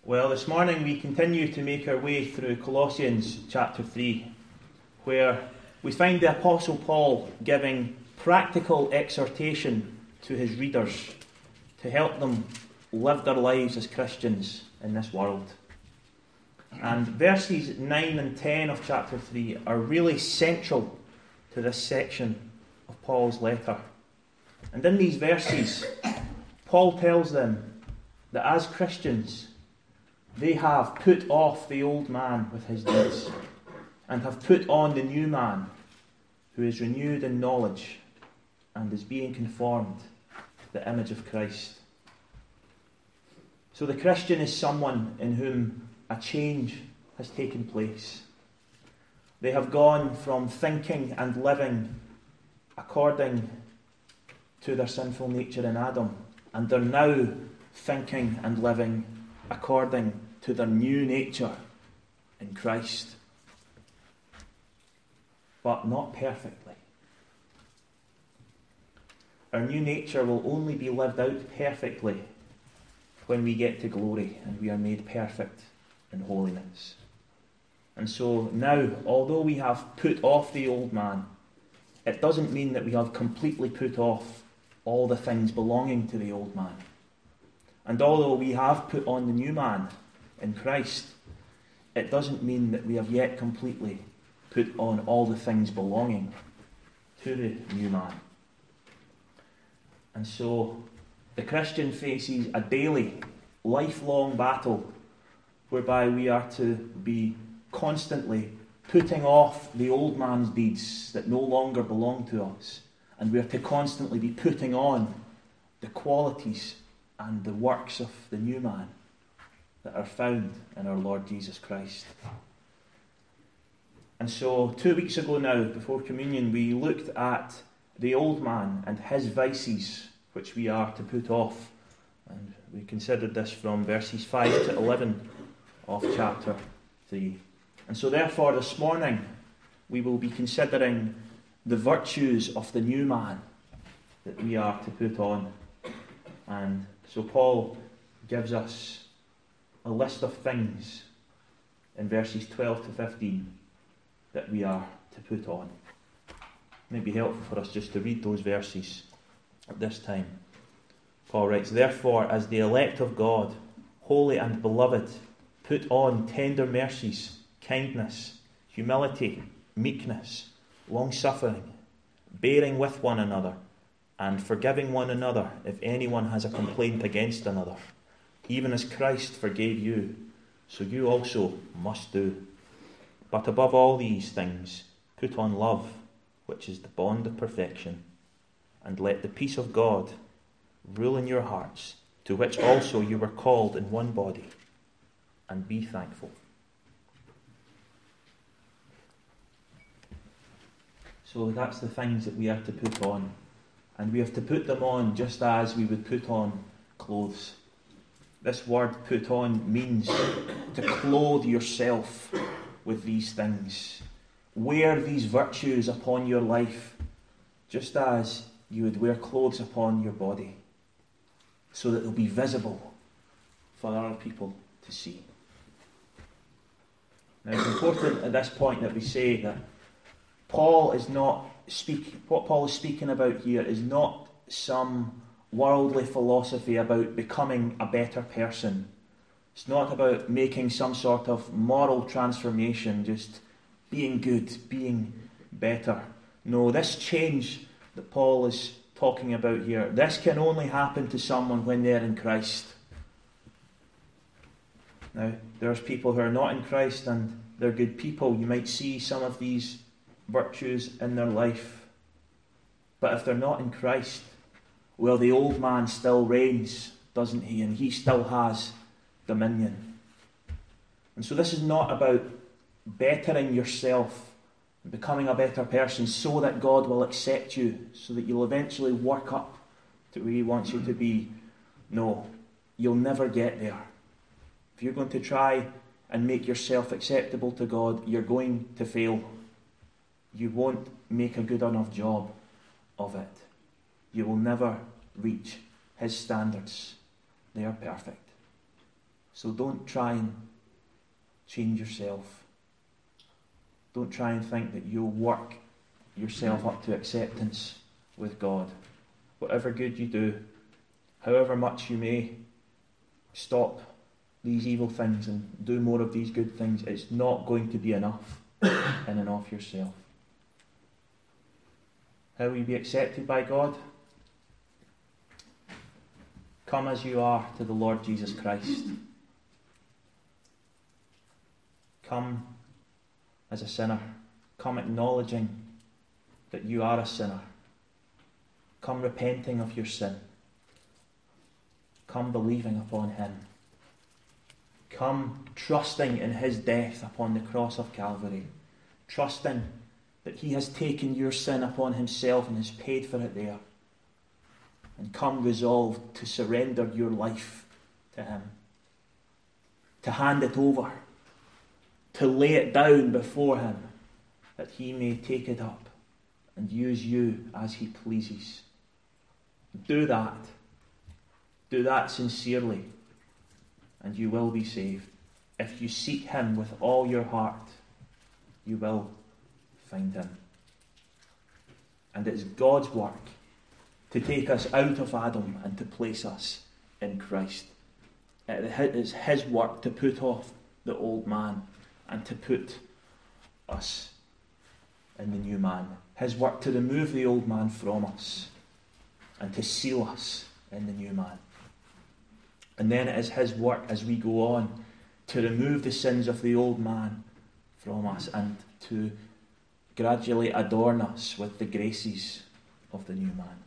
Well, this morning we continue to make our way through Colossians chapter 3, where we find the Apostle Paul giving practical exhortation to his readers to help them live their lives as Christians in this world. And verses 9 and 10 of chapter 3 are really central to this section of Paul's letter. And in these verses, Paul tells them that as Christians, they have put off the old man with his deeds and have put on the new man who is renewed in knowledge and is being conformed to the image of Christ. So the Christian is someone in whom a change has taken place. They have gone from thinking and living according to their sinful nature in Adam, and they're now thinking and living according to their new nature in Christ. But not perfectly. Our new nature will only be lived out perfectly when we get to glory and we are made perfect in holiness. And so now, although we have put off the old man, it doesn't mean that we have completely put off all the things belonging to the old man. And although we have put on the new man in Christ, it doesn't mean that we have yet completely put on all the things belonging to the new man. And so the Christian faces a daily, lifelong battle whereby we are to be constantly putting off the old man's deeds that no longer belong to us, and we are to constantly be putting on the qualities and the works of the new man that are found in our Lord Jesus Christ. And so 2 weeks ago now, before communion, we looked at the old man and his vices, which we are to put off. And we considered this from verses 5 to 11 of chapter 3. And so therefore this morning we will be considering the virtues of the new man that we are to put on. And so Paul gives us a list of things in verses 12 to 15 that we are to put on. It may be helpful for us just to read those verses at this time. Paul writes, "Therefore, as the elect of God, holy and beloved, put on tender mercies, kindness, humility, meekness, long-suffering, bearing with one another, and forgiving one another if anyone has a complaint against another. Even as Christ forgave you, so you also must do. But above all these things, put on love, which is the bond of perfection, and let the peace of God rule in your hearts, to which also you were called in one body, and be thankful." So that's the things that we are to put on. And we have to put them on just as we would put on clothes. This word "put on" means to clothe yourself with these things. Wear these virtues upon your life, just as you would wear clothes upon your body, so that they'll be visible for other people to see. Now it's important at this point that we say that what Paul is speaking about here is not some worldly philosophy about becoming a better person. It's not about making some sort of moral transformation, just being good, being better. No, this change that Paul is talking about here, this can only happen to someone when they're in Christ. Now, there's people who are not in Christ and they're good people. You might see some of these virtues in their life. But if they're not in Christ, well, the old man still reigns, doesn't he? And he still has dominion. And so this is not about bettering yourself, becoming a better person so that God will accept you, so that you'll eventually work up to where he wants you to be. No, you'll never get there. If you're going to try and make yourself acceptable to God, you're going to fail. You won't make a good enough job of it. You will never reach his standards. They are perfect. So don't try and change yourself. Don't try and think that you'll work yourself up to acceptance with God. Whatever good you do, however much you may stop these evil things and do more of these good things, it's not going to be enough in and of yourself. How will you be accepted by God? Come as you are to the Lord Jesus Christ. Come as a sinner. Come acknowledging that you are a sinner. Come repenting of your sin. Come believing upon him. Come trusting in his death upon the cross of Calvary. Trusting that he has taken your sin upon himself and has paid for it there. And come resolved to surrender your life to him. To hand it over. To lay it down before him, that he may take it up and use you as he pleases. Do that. Do that sincerely, and you will be saved. If you seek him with all your heart, you will find him. And it's God's work to take us out of Adam and to place us in Christ. It's his work to put off the old man and to put us in the new man. His work to remove the old man from us and to seal us in the new man. And then it is his work as we go on to remove the sins of the old man from us and to gradually adorn us with the graces of the new man.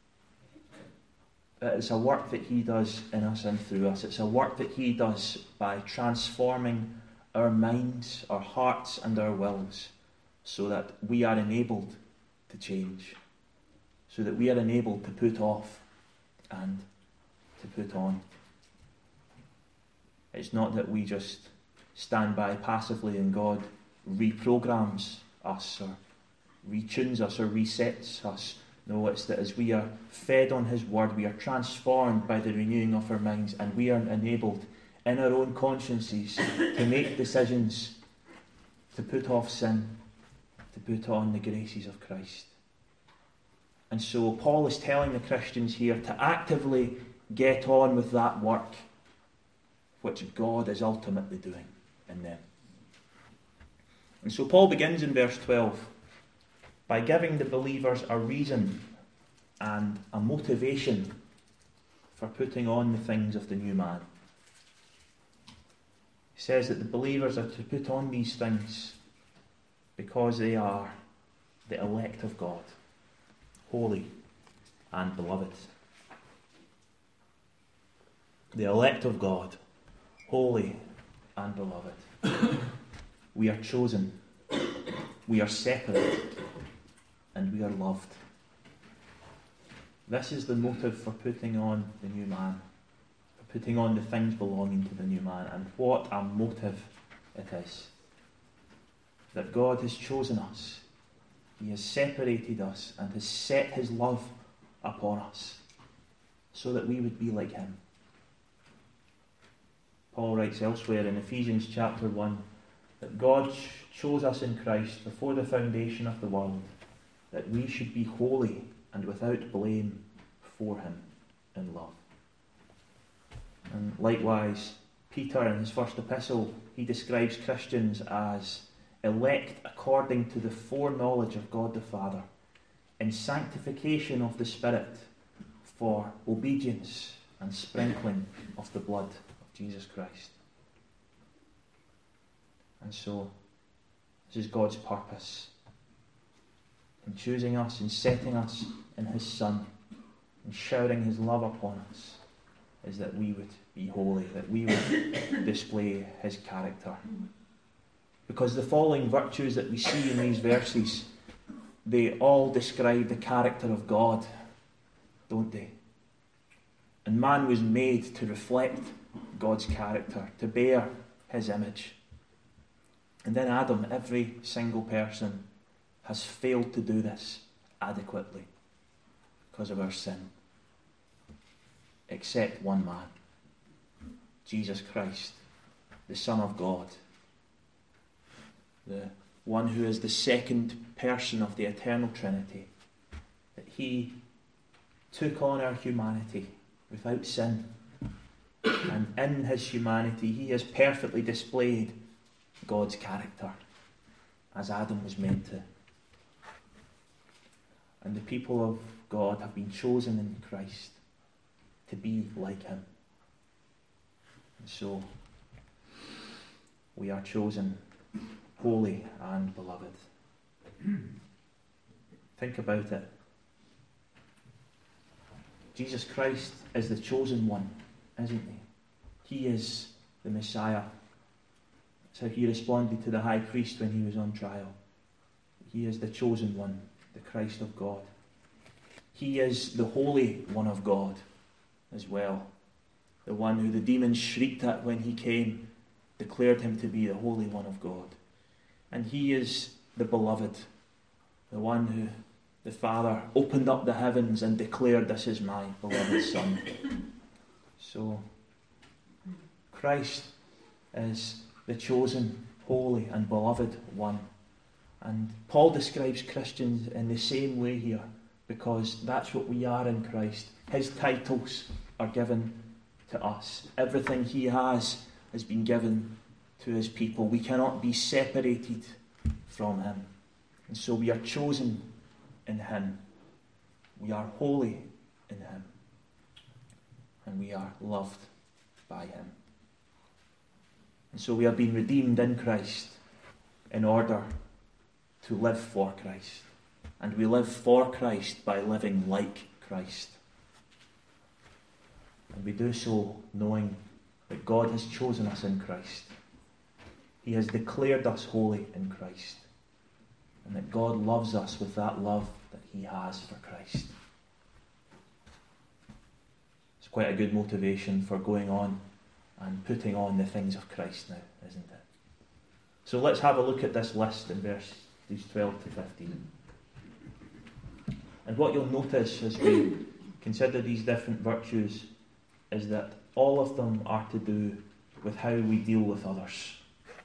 It's a work that he does in us and through us. It's a work that he does by transforming our minds, our hearts and our wills so that we are enabled to change, so that we are enabled to put off and to put on. It's not that we just stand by passively and God reprograms us or retunes us or resets us. No, it's that as we are fed on his word, we are transformed by the renewing of our minds, and we are enabled in our own consciences to make decisions to put off sin, to put on the graces of Christ. And so Paul is telling the Christians here to actively get on with that work which God is ultimately doing in them. And so Paul begins in verse 12 by giving the believers a reason and a motivation for putting on the things of the new man. He says that the believers are to put on these things because they are the elect of God, holy and beloved. The elect of God, holy and beloved. We are chosen, we are separated, and we are loved. This is the motive for putting on the new man, for putting on the things belonging to the new man. And what a motive it is. That God has chosen us, he has separated us, and has set his love upon us, so that we would be like him. Paul writes elsewhere in Ephesians chapter 1 that God chose us in Christ before the foundation of the world, that we should be holy and without blame before him in love. And likewise, Peter in his first epistle, he describes Christians as elect according to the foreknowledge of God the Father, in sanctification of the Spirit, for obedience and sprinkling of the blood of Jesus Christ. And so, this is God's purpose in choosing us, in setting us in his Son, in showering his love upon us, is that we would be holy, that we would display his character. Because the following virtues that we see in these verses, they all describe the character of God, don't they? And man was made to reflect God's character, to bear his image. And then Adam, every single person, has failed to do this adequately because of our sin. Except one man. Jesus Christ, the Son of God, the one who is the second person of the eternal Trinity, that he took on our humanity without sin, and in his humanity he has perfectly displayed God's character as Adam was meant to. And the people of God have been chosen in Christ to be like him. And so we are chosen, holy and beloved. Think about it. Jesus Christ is the chosen one, isn't he? He is the Messiah. That's how he responded to the high priest when he was on trial. He is the chosen one, the Christ of God. He is the Holy One of God as well. The one who the demons shrieked at when he came, declared him to be the Holy One of God. And he is the beloved, the one who the Father opened up the heavens and declared, "This is my beloved Son." So, Christ is the chosen, holy and beloved one. And Paul describes Christians in the same way here, because that's what we are in Christ. His titles are given to us. Everything he has been given to his people. We cannot be separated from him. And so we are chosen in him. We are holy in him. And we are loved by him. And so we have been redeemed in Christ in order to live for Christ. And we live for Christ by living like Christ. And we do so knowing that God has chosen us in Christ. He has declared us holy in Christ. And that God loves us with that love that he has for Christ. It's quite a good motivation for going on and putting on the things of Christ now, isn't it? So let's have a look at this list in verses 12 to 15. And what you'll notice as we consider these different virtues is that all of them are to do with how we deal with others.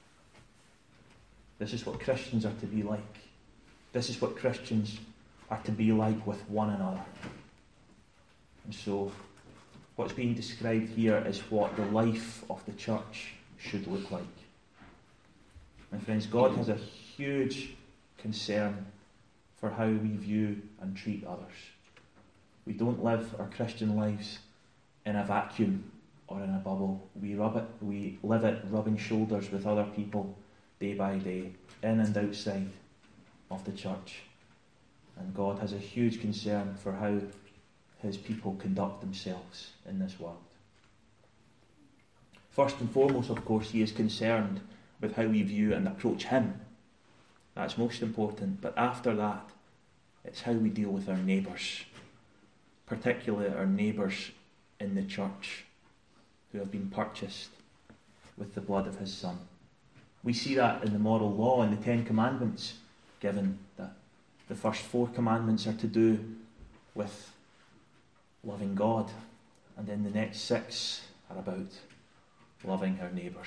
This is what Christians are to be like. This is what Christians are to be like with one another. And so, what's being described here is what the life of the church should look like. My friends, God has a huge concern for how we view and treat others. We don't live our Christian lives in a vacuum or in a bubble. We live it rubbing shoulders with other people day by day, in and outside of the church. And God has a huge concern for how his people conduct themselves in this world. First and foremost, of course, he is concerned with how we view and approach him. That's most important. But after that, it's how we deal with our neighbours, particularly our neighbours in the church who have been purchased with the blood of his Son. We see that in the moral law and the 10 Commandments given, that the first 4 commandments are to do with loving God, and then the next 6 are about loving our neighbours.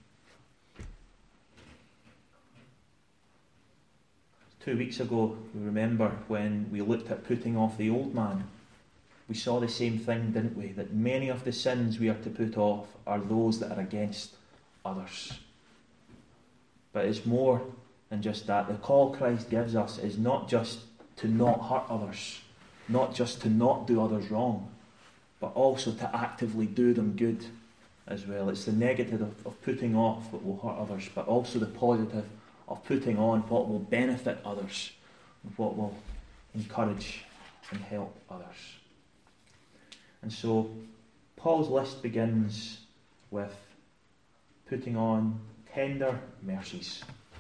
2 weeks ago, we remember when we looked at putting off the old man, we saw the same thing, didn't we? That many of the sins we are to put off are those that are against others. But it's more than just that. The call Christ gives us is not just to not hurt others, not just to not do others wrong, but also to actively do them good as well. It's the negative of putting off what will hurt others, but also the positive of putting on what will benefit others, what will encourage and help others. And so Paul's list begins with putting on tender mercies.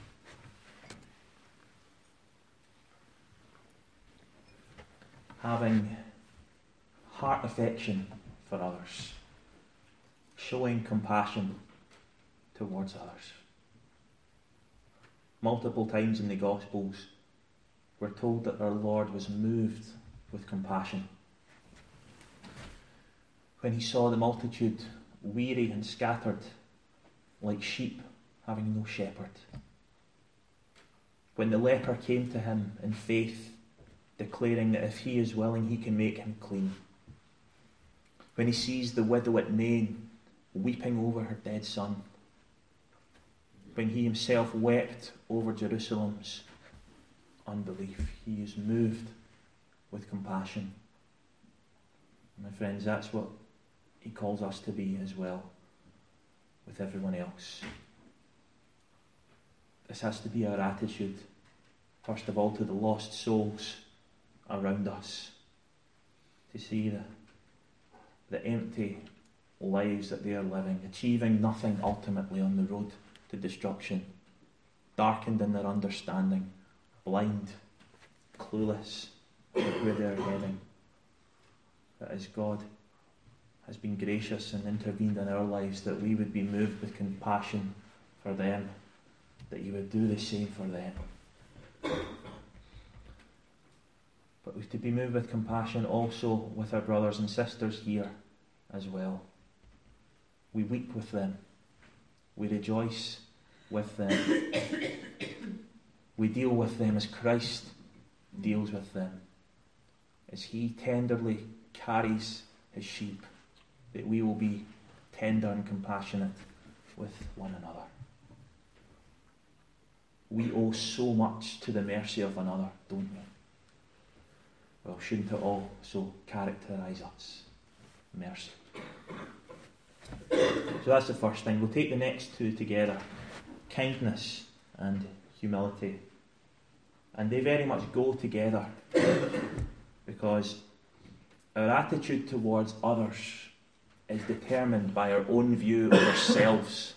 Having heart affection for others. Showing compassion towards others. Multiple times in the Gospels, we're told that our Lord was moved with compassion. When he saw the multitude weary and scattered, like sheep having no shepherd. When the leper came to him in faith, declaring that if he is willing, he can make him clean. When he sees the widow at Nain weeping over her dead son. When he himself wept over Jerusalem's unbelief, he is moved with compassion. My friends, that's what he calls us to be as well with everyone else. This has to be our attitude, first of all, to the lost souls around us, to see the empty lives that they are living, achieving nothing ultimately on the road to destruction, darkened in their understanding, blind, clueless about where they are heading. But as God has been gracious and intervened in our lives, that we would be moved with compassion for them, that He would do the same for them. But we're to be moved with compassion also with our brothers and sisters here as well. We weep with them. We rejoice with them. We deal with them as Christ deals with them, as He tenderly carries His sheep, that we will be tender and compassionate with one another. We owe so much to the mercy of another, don't we? Well, shouldn't it also characterise us? Mercy. So that's the first thing. We'll take the next two together. Kindness and humility. And they very much go together, because our attitude towards others is determined by our own view of ourselves.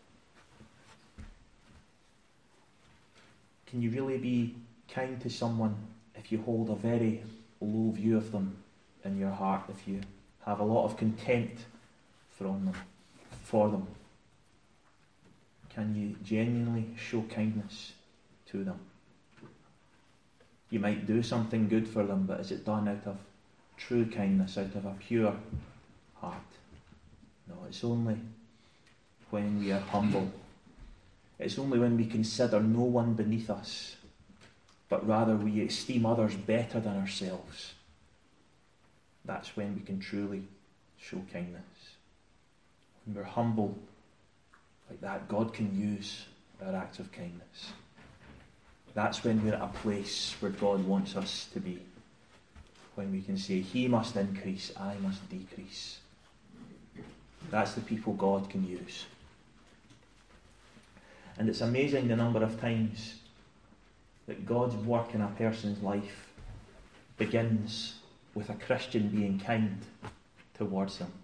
Can you really be kind to someone if you hold a very low view of them in your heart, if you have a lot of contempt for them? Can you genuinely show kindness to them? You might do something good for them, but is it done out of true kindness, out of a pure heart? No, it's only when we are humble. It's only when we consider no one beneath us, but rather we esteem others better than ourselves. That's when we can truly show kindness. When we're humble like that, God can use our acts of kindness. That's when we're at a place where God wants us to be. When we can say, He must increase, I must decrease. That's the people God can use. And it's amazing the number of times that God's work in a person's life begins with a Christian being kind towards them.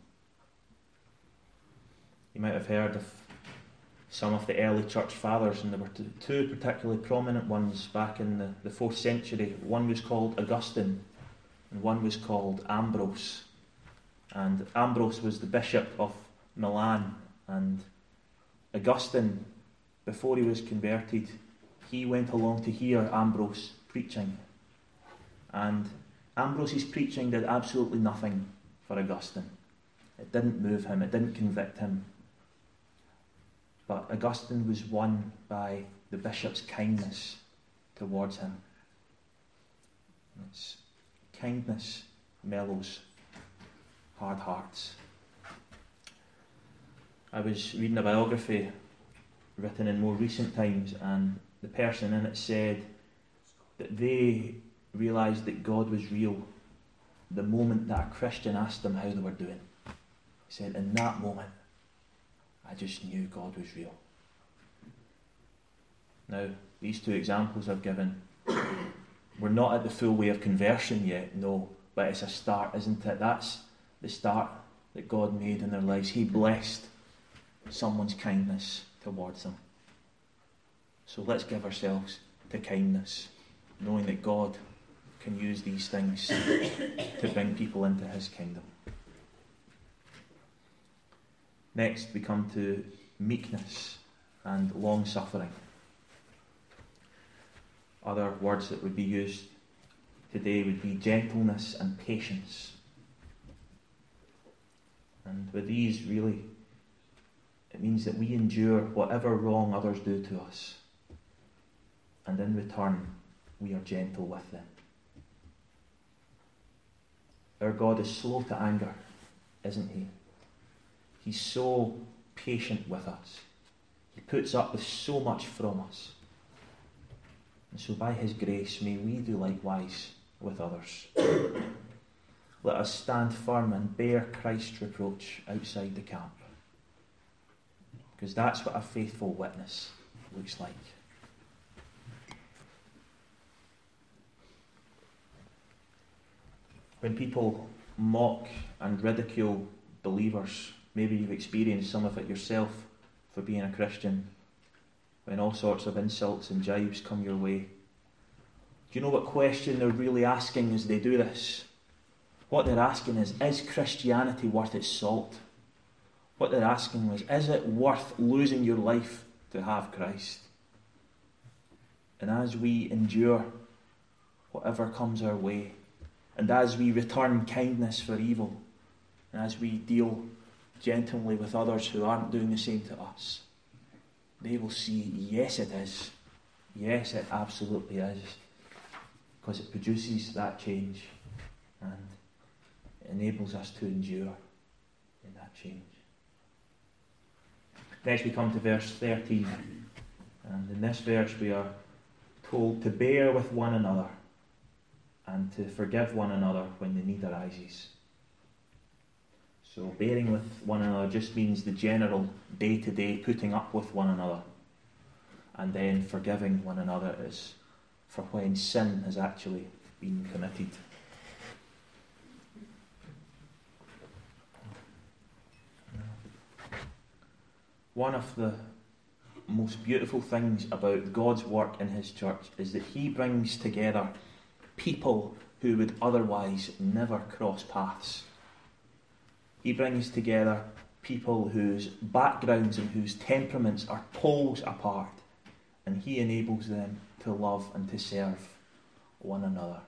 You might have heard of some of the early church fathers, and there were two particularly prominent ones back in the 4th century. One was called Augustine, and one was called Ambrose. And Ambrose was the bishop of Milan, and Augustine, before he was converted, he went along to hear Ambrose preaching. And Ambrose's preaching did absolutely nothing for Augustine. It didn't move him, it didn't convict him. But Augustine was won by the bishop's kindness towards him. It's kindness mellows hard hearts. I was reading a biography written in more recent times, and the person in it said that they realised that God was real the moment that a Christian asked them how they were doing. He said, in that moment, I just knew God was real. Now, these two examples I've given, we're not at the full way of conversion yet, no, but it's a start, isn't it? That's the start that God made in their lives. He blessed someone's kindness towards them. So let's give ourselves to kindness, knowing that God can use these things to bring people into His kingdom. Next, we come to meekness and long-suffering. Other words that would be used today would be gentleness and patience. And with these, really, It means that we endure whatever wrong others do to us. And in return, we are gentle with them. Our God is slow to anger, isn't he? He's so patient with us. He puts up with so much from us. And so by his grace, may we do likewise with others. Let us stand firm and bear Christ's reproach outside the camp. Because that's what a faithful witness looks like. When people mock and ridicule believers, maybe you've experienced some of it yourself for being a Christian, when all sorts of insults and jibes come your way. Do you know what question they're really asking as they do this? What they're asking is Christianity worth its salt? What they're asking is it worth losing your life to have Christ? And as we endure whatever comes our way, and as we return kindness for evil, and as we deal gently with others who aren't doing the same to us, they will see, yes it is. Yes, it absolutely is. Because it produces that change and it enables us to endure in that change. Next we come to verse 13. And in this verse we are told to bear with one another and to forgive one another when the need arises. So bearing with one another just means the general day-to-day putting up with one another. And then forgiving one another is for when sin has actually been committed. One of the most beautiful things about God's work in his church is that he brings together people who would otherwise never cross paths. He brings together people whose backgrounds and whose temperaments are poles apart, and he enables them to love and to serve one another.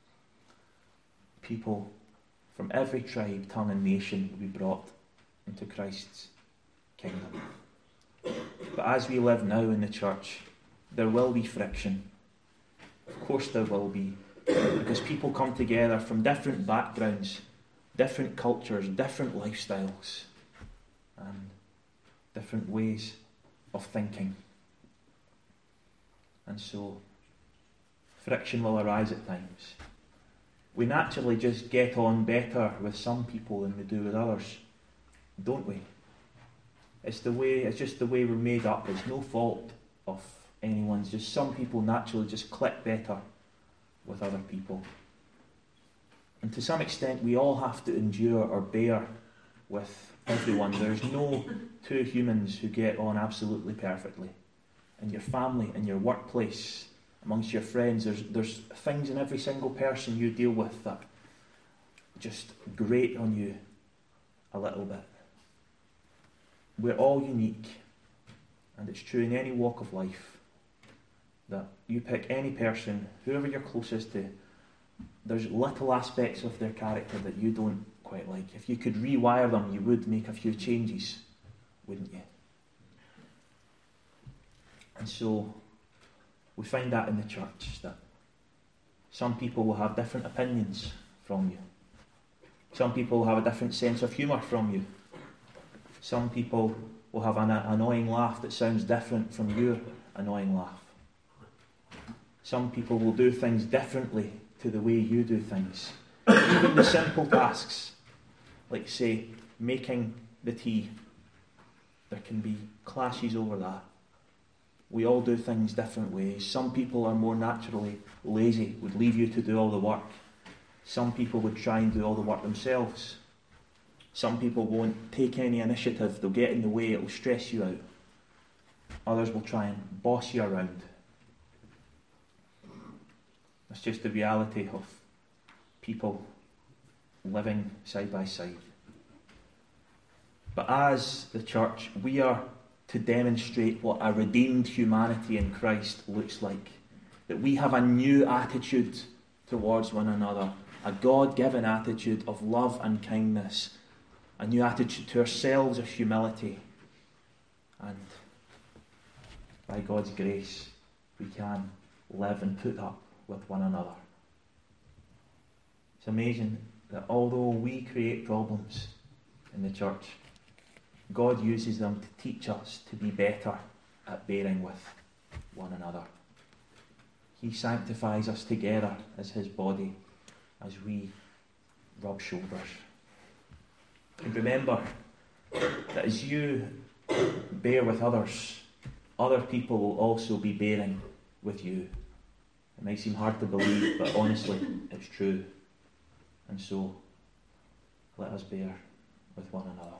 People from every tribe, tongue and nation will be brought into Christ's kingdom. But as we live now in the church, there will be friction. Of course there will be, because people come together from different backgrounds, different cultures, different lifestyles, and different ways of thinking. And so, friction will arise at times. We naturally just get on better with some people than we do with others, don't we? It's just the way we're made up. It's no fault of anyone's. Just some people naturally just click better with other people. And to some extent, we all have to endure or bear with everyone. There's no two humans who get on absolutely perfectly. In your family, in your workplace, amongst your friends, there's things in every single person you deal with that just grate on you a little bit. We're all unique, and it's true in any walk of life that you pick any person, whoever you're closest to, there's little aspects of their character that you don't quite like. If you could rewire them, you would make a few changes, wouldn't you? And so we find that in the church, that some people will have different opinions from you. Some people will have a different sense of humour from you. Some people will have an annoying laugh that sounds different from your annoying laugh. Some people will do things differently to the way you do things. Even the simple tasks, like say, making the tea, there can be clashes over that. We all do things different ways. Some people are more naturally lazy, would leave you to do all the work. Some people would try and do all the work themselves. Some people won't take any initiative. They'll get in the way. It'll stress you out. Others will try and boss you around. That's just the reality of people living side by side. But as the church, we are to demonstrate what a redeemed humanity in Christ looks like. That we have a new attitude towards one another, a God-given attitude of love and kindness, a new attitude to ourselves of humility, And by God's grace, we can live and put up with one another. It's amazing that although we create problems in the church, God uses them to teach us to be better at bearing with one another. He sanctifies us together as his body as we rub shoulders. And remember that as you bear with others, other people will also be bearing with you. It might seem hard to believe, but honestly, it's true. And so, let us bear with one another.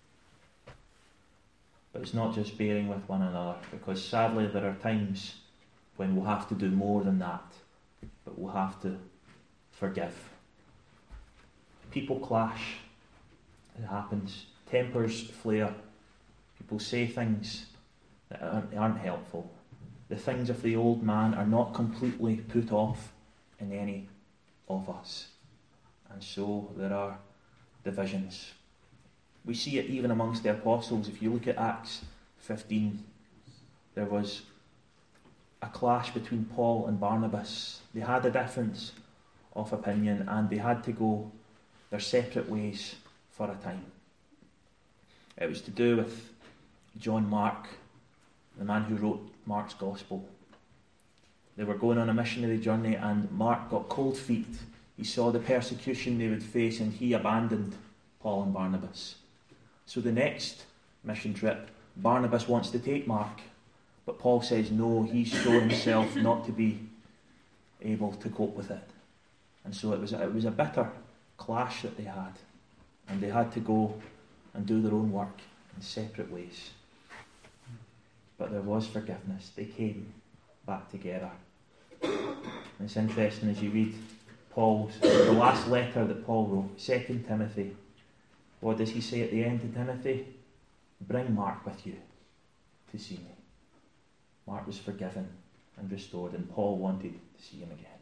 But it's not just bearing with one another, because sadly there are times when we'll have to do more than that, but we'll have to forgive. People clash. It happens. Tempers flare. People say things that aren't helpful. The things of the old man are not completely put off in any of us. And so there are divisions. We see it even amongst the apostles. If you look at Acts 15, there was a clash between Paul and Barnabas. They had a difference of opinion and they had to go their separate ways for a time. It was to do with John Mark, the man who wrote Mark's Gospel. They were going on a missionary journey and Mark got cold feet. He saw the persecution they would face and he abandoned Paul and Barnabas. So the next mission trip, Barnabas wants to take Mark, but Paul says no, he's shown himself not to be able to cope with it. And so it was a bitter clash that they had, and they had to go and do their own work in separate ways. But there was forgiveness. They came back together. And it's interesting as you read the last letter that Paul wrote, 2 Timothy. What does he say at the end to Timothy? Bring Mark with you to see me. Mark was forgiven and restored, and Paul wanted to see him again.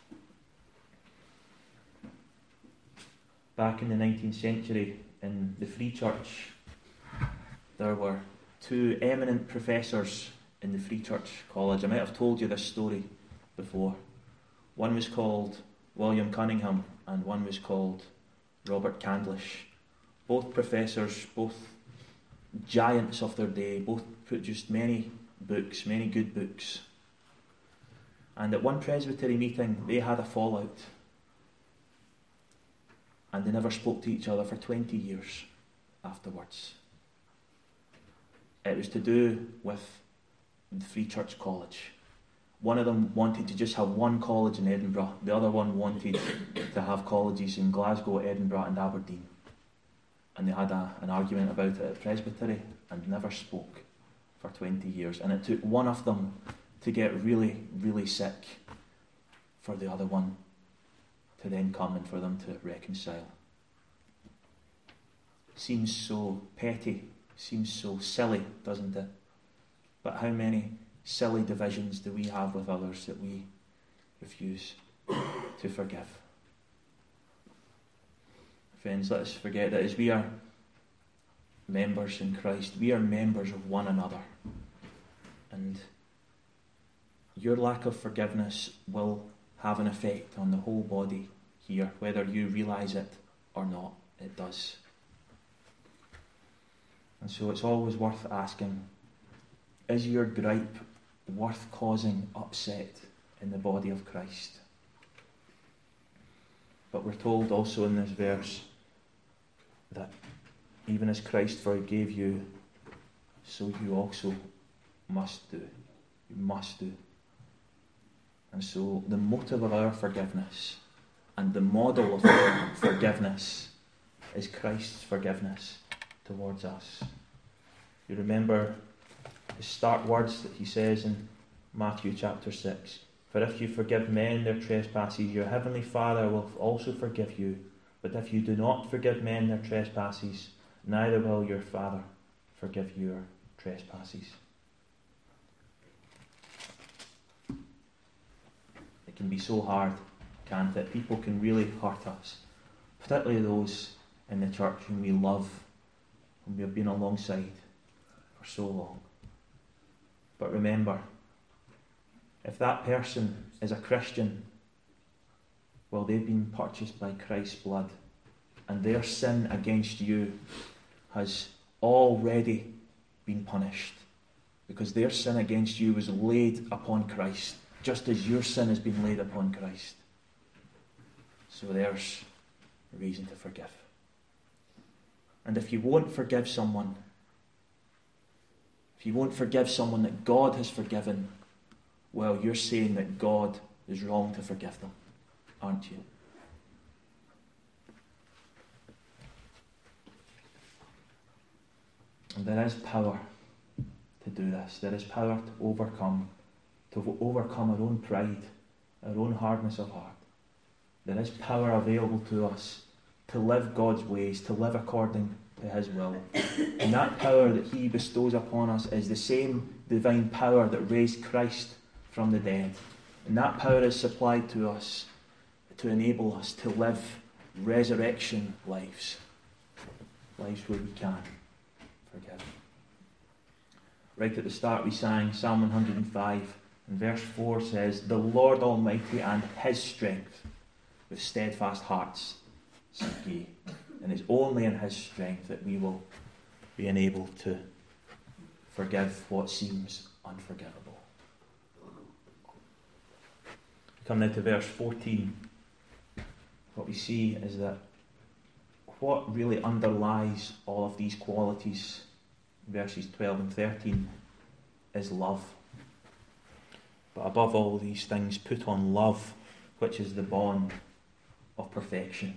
Back in the 19th century, in the Free Church, there were two eminent professors in the Free Church College. I might have told you this story before. One was called William Cunningham, and one was called Robert Candlish. Both professors, both giants of their day, both produced many books, many good books. And at one Presbytery meeting, they had a fallout. And they never spoke to each other for 20 years afterwards. It was to do with the Free Church College. One of them wanted to just have one college in Edinburgh. The other one wanted to have colleges in Glasgow, Edinburgh and Aberdeen. And they had an argument about it at Presbytery and never spoke for 20 years. And it took one of them to get really, really sick for the other one to then come and for them to reconcile. Seems so petty, seems so silly, doesn't it? But how many silly divisions do we have with others that we refuse to forgive? Friends, let us forget that as we are members in Christ, we are members of one another. And your lack of forgiveness will have an effect on the whole body here, whether you realise it or not. It does. And so it's always worth asking, is your gripe worth causing upset in the body of Christ? But we're told also in this verse that even as Christ forgave you, so you also must do. You must do. And so the motive of our forgiveness and the model of our forgiveness is Christ's forgiveness towards us. You remember the start words that he says in Matthew chapter 6. For if you forgive men their trespasses, your heavenly Father will also forgive you. But if you do not forgive men their trespasses, neither will your Father forgive your trespasses. It can be so hard, can't it? People can really hurt us, particularly those in the church whom we love, whom we have been alongside, for so long. But remember, if that person is a Christian, well, they've been purchased by Christ's blood, and their sin against you has already been punished, because their sin against you was laid upon Christ, just as your sin has been laid upon Christ. So there's a reason to forgive. And if you won't forgive someone, that God has forgiven, well, you're saying that God is wrong to forgive them, aren't you? And there is power to do this. There is power to overcome our own pride, our own hardness of heart. There is power available to us to live God's ways, to live according to His will. And that power that He bestows upon us is the same divine power that raised Christ from the dead. And that power is supplied to us to enable us to live resurrection lives. Lives where we can forgive. Right at the start we sang Psalm 105, and verse 4 says, "The Lord Almighty and His strength, with steadfast hearts seek ye." And it's only in His strength that we will be enabled to forgive what seems unforgivable. Come now to verse 14. What we see is that what really underlies all of these qualities, verses 12 and 13, is love. But above all these things, put on love, which is the bond of perfection.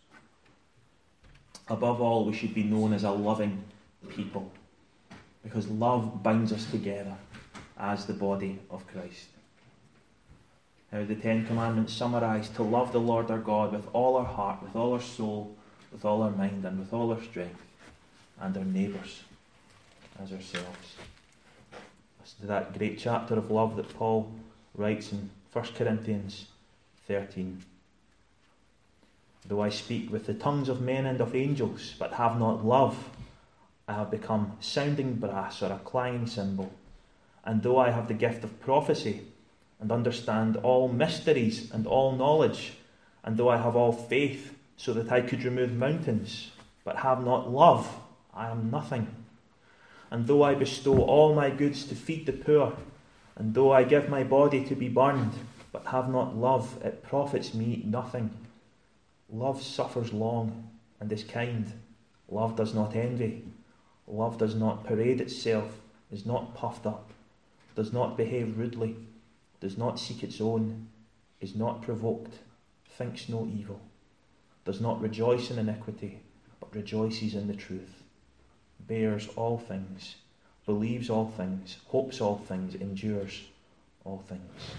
Above all, we should be known as a loving people, because love binds us together as the body of Christ. How the Ten Commandments summarise: to love the Lord our God with all our heart, with all our soul, with all our mind, and with all our strength, and our neighbours as ourselves. Listen to that great chapter of love that Paul writes in 1 Corinthians 13. "Though I speak with the tongues of men and of angels, but have not love, I have become sounding brass or a clanging cymbal. And though I have the gift of prophecy, and understand all mysteries and all knowledge, and though I have all faith, so that I could remove mountains, but have not love, I am nothing. And though I bestow all my goods to feed the poor, and though I give my body to be burned, but have not love, it profits me nothing. Love suffers long and is kind. Love does not envy. Love does not parade itself, is not puffed up, does not behave rudely, does not seek its own, is not provoked, thinks no evil, does not rejoice in iniquity, but rejoices in the truth, bears all things, believes all things, hopes all things, endures all things."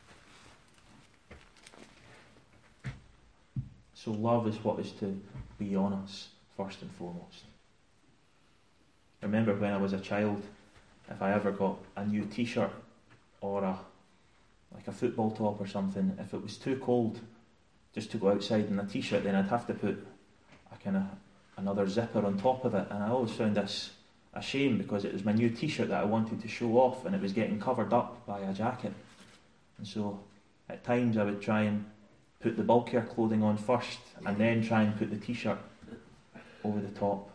So love is what is to be on us first and foremost. I remember when I was a child, if I ever got a new t-shirt or a football top or something, if it was too cold just to go outside in a t-shirt, then I'd have to put another zipper on top of it, and I always found this a shame, because it was my new t-shirt that I wanted to show off, and it was getting covered up by a jacket. And so at times I would try and put the bulkier clothing on first, and then try and put the t-shirt over the top.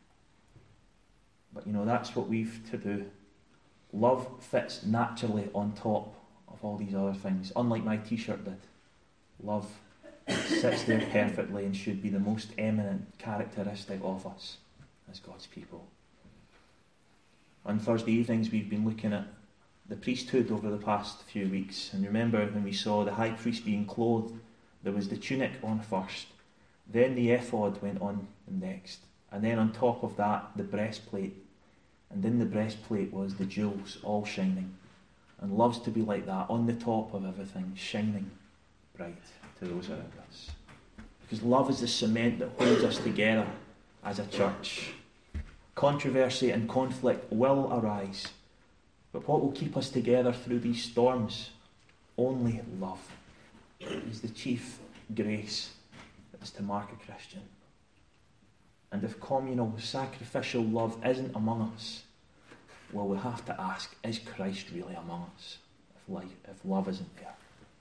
But that's what we've to do. Love fits naturally on top of all these other things, unlike my t-shirt did. Love sits there perfectly and should be the most eminent characteristic of us as God's people. On Thursday evenings we've been looking at the priesthood over the past few weeks, and remember when we saw the high priest being clothed, there was the tunic on first, then the ephod went on next, and then on top of that the breastplate, and in the breastplate was the jewels all shining. And love's to be like that, on the top of everything, shining bright to those around us. Because love is the cement that holds us together as a church. Controversy and conflict will arise, but what will keep us together through these storms? Only love is the chief grace that is to mark a Christian. And if communal, sacrificial love isn't among us, well, we have to ask, is Christ really among us if love isn't there?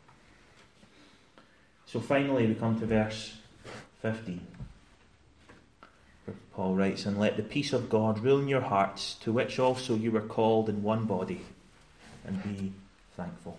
So finally we come to verse 15. Where Paul writes, and let the peace of God rule in your hearts, to which also you were called in one body, and be thankful.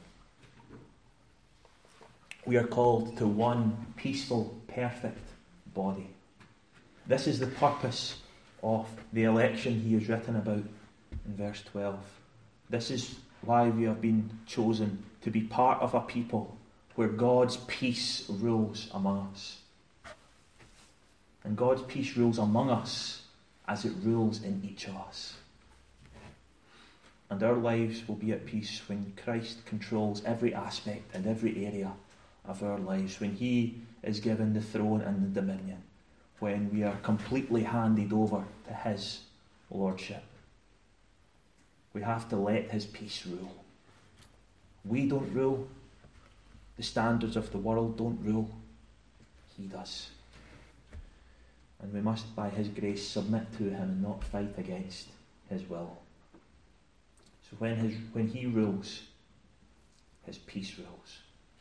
We are called to one peaceful, perfect body. This is the purpose of the election he has written about in verse 12. This is why we have been chosen to be part of a people where God's peace rules among us. And God's peace rules among us as it rules in each of us. And our lives will be at peace when Christ controls every aspect and every area of our lives, when he is given the throne and the dominion, when we are completely handed over to his lordship. We have to let his peace rule. We don't rule. The standards of the world don't rule. He does. And we must, by his grace, submit to him and not fight against his will. So when he rules, his peace rules.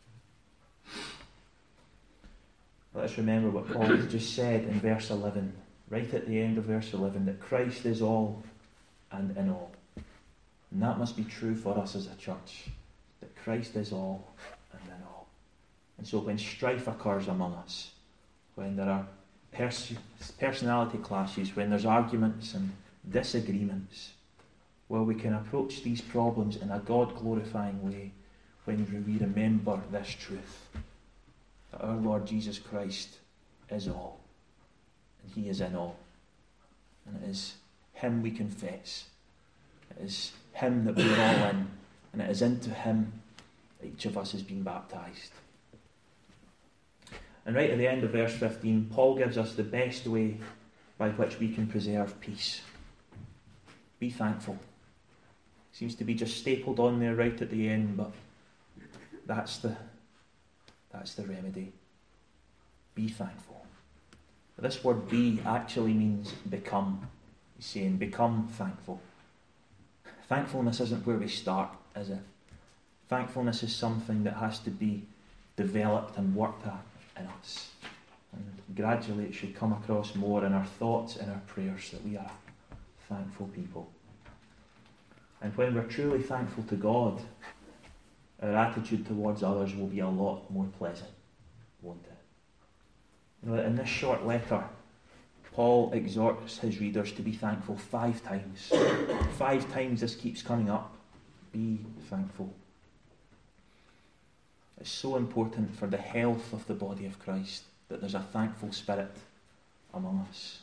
Let us remember what Paul has just said in verse 11, right at the end of verse 11, that Christ is all and in all. And that must be true for us as a church, that Christ is all and in all. And so when strife occurs among us, when there are personality clashes, when there's arguments and disagreements, well, we can approach these problems in a God-glorifying way when we remember this truth, that our Lord Jesus Christ is all, and he is in all. And it is him we confess. It is him that we are all in, and it is into him that each of us has been baptised. And right at the end of verse 15, Paul gives us the best way by which we can preserve peace. Be thankful. Seems to be just stapled on there right at the end, but that's the remedy. Be thankful. This word be actually means become. He's saying become thankful. Thankfulness isn't where we start, is it? Thankfulness is something that has to be developed and worked at in us. And gradually it should come across more in our thoughts and our prayers that we are a thankful people. And when we're truly thankful to God, our attitude towards others will be a lot more pleasant, won't it? You know, in this short letter, Paul exhorts his readers to be thankful 5 times. 5 times this keeps coming up. Be thankful. It's so important for the health of the body of Christ that there's a thankful spirit among us.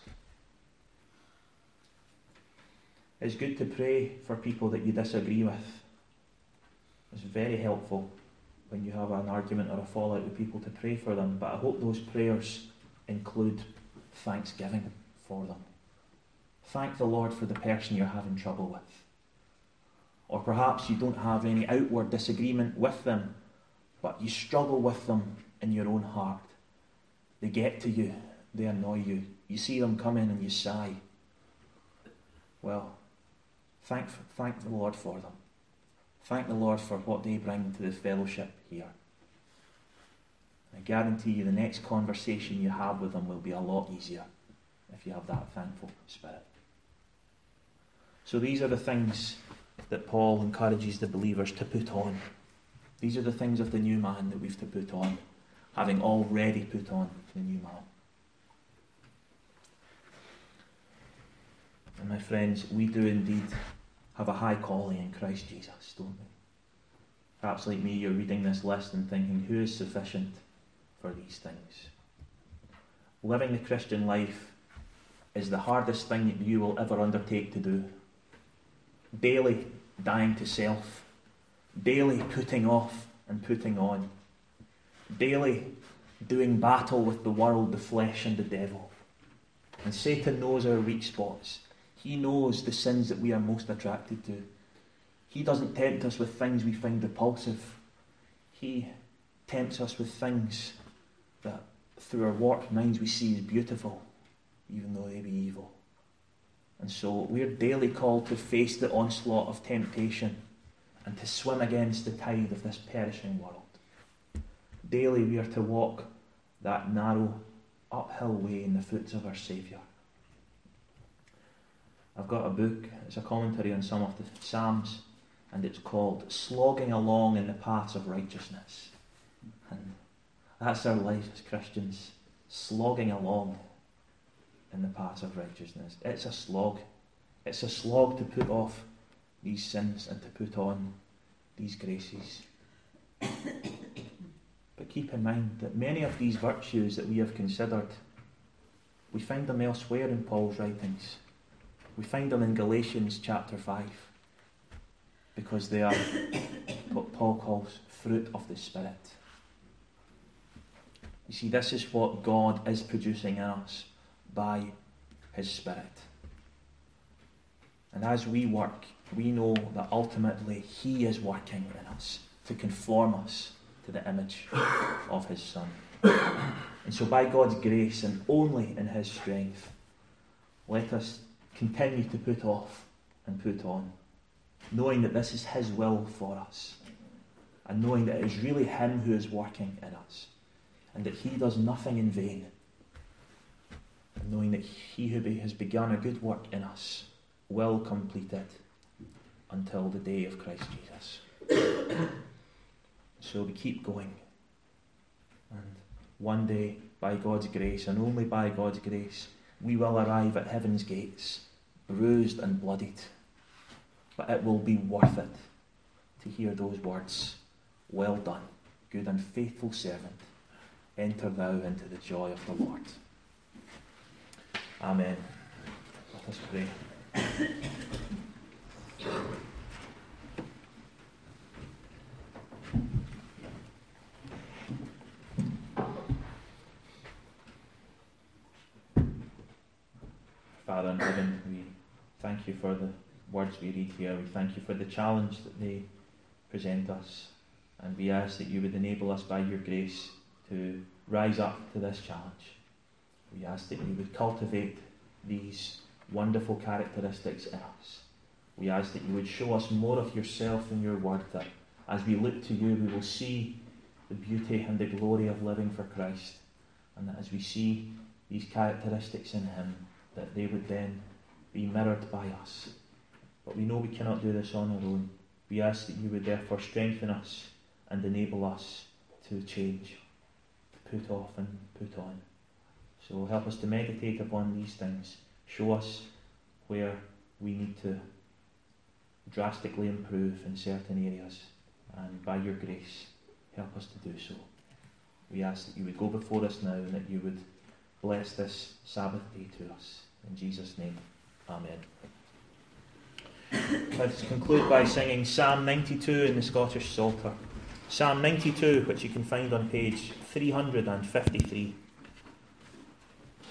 It's good to pray for people that you disagree with. It's very helpful when you have an argument or a fallout with people to pray for them, but I hope those prayers include thanksgiving for them. Thank the Lord for the person you're having trouble with. Or perhaps you don't have any outward disagreement with them, but you struggle with them in your own heart. They get to you, they annoy you. You see them come in and you sigh. Well, thank the Lord for them. Thank the Lord for what they bring to the fellowship here. I guarantee you the next conversation you have with them will be a lot easier if you have that thankful spirit. So these are the things that Paul encourages the believers to put on. These are the things of the new man that we've to put on, having already put on the new man. And my friends, we do indeed have a high calling in Christ Jesus, don't we? Perhaps like me, you're reading this list and thinking, who is sufficient for these things? Living the Christian life is the hardest thing that you will ever undertake to do. Daily dying to self. Daily putting off and putting on. Daily doing battle with the world, the flesh and the devil. And Satan knows our weak spots. He knows the sins that we are most attracted to. He doesn't tempt us with things we find repulsive. He tempts us with things that through our warped minds we see as beautiful, even though they be evil. And so we're daily called to face the onslaught of temptation and to swim against the tide of this perishing world. Daily we are to walk that narrow, uphill way in the footsteps of our Saviour. I've got a book, it's a commentary on some of the Psalms, and it's called Slogging Along in the Paths of Righteousness. And that's our life as Christians, slogging along in the paths of righteousness. It's a slog. It's a slog to put off these sins and to put on these graces. But keep in mind that many of these virtues that we have considered, we find them elsewhere in Paul's writings. We find them in Galatians chapter 5, because they are what Paul calls fruit of the Spirit. You see, this is what God is producing in us by His Spirit. And as we work, we know that ultimately He is working in us to conform us to the image of His Son. And so by God's grace and only in His strength, let us continue to put off and put on, knowing that this is His will for us, and knowing that it is really Him who is working in us, and that He does nothing in vain, and knowing that He who has begun a good work in us will complete it until the day of Christ Jesus. So we keep going, and one day, by God's grace, and only by God's grace, we will arrive at heaven's gates, bruised and bloodied. But it will be worth it to hear those words, "Well done, good and faithful servant. Enter thou into the joy of the Lord." Amen. Let us pray. Father in heaven, we thank you for the words we read here. We thank you for the challenge that they present us. And we ask that you would enable us by your grace to rise up to this challenge. We ask that you would cultivate these wonderful characteristics in us. We ask that you would show us more of yourself in your word, that as we look to you, we will see the beauty and the glory of living for Christ. And that as we see these characteristics in Him, that they would then be mirrored by us. But we know we cannot do this on our own. We ask that you would therefore strengthen us and enable us to change, to put off and put on. So help us to meditate upon these things. Show us where we need to drastically improve in certain areas. And by your grace, help us to do so. We ask that you would go before us now and that you would bless this Sabbath day to us. In Jesus' name, amen. Let's conclude by singing Psalm 92 in the Scottish Psalter. Psalm 92, which you can find on page 353.